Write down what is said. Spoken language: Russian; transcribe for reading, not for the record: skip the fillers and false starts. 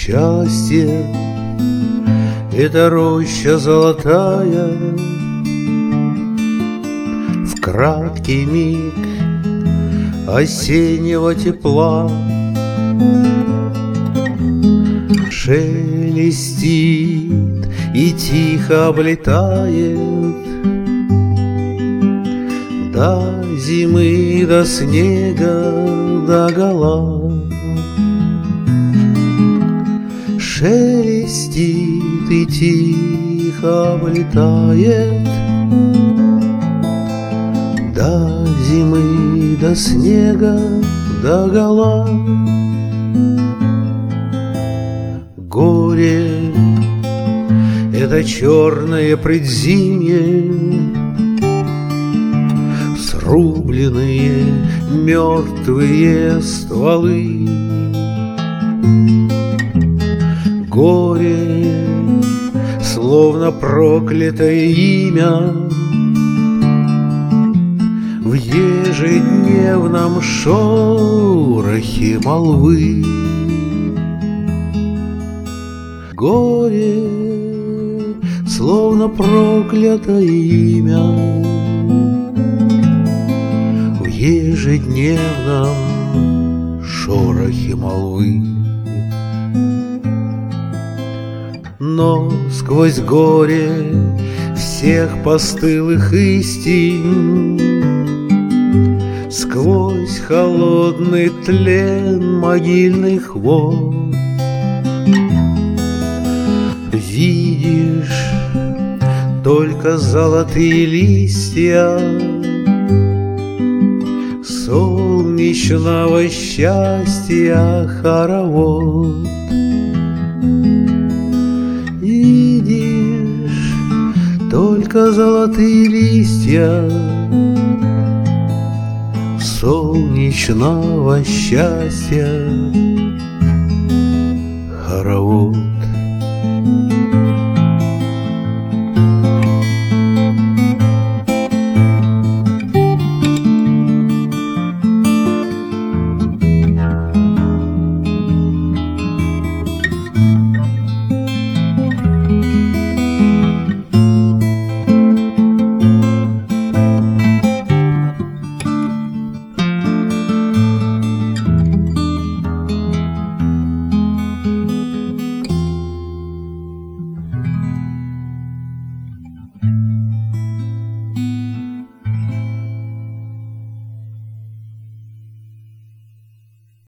счастье — это роща золотая. В краткий миг осеннего тепла шелестит и тихо облетает до зимы, до снега, догола. Шелестит и тихо облетает до зимы, до снега, догола. Горе — это черное предзимье, срубленные мертвые стволы. Горе, словно проклятое имя, в ежедневном шорохе молвы. Горе, словно проклятое имя, в ежедневном шорохе молвы. Но сквозь горе всех постылых истин, сквозь холодный тлен могильных вод, видишь только золотые листья солнечного счастья хоровод. Видишь только золотые листья солнечного счастья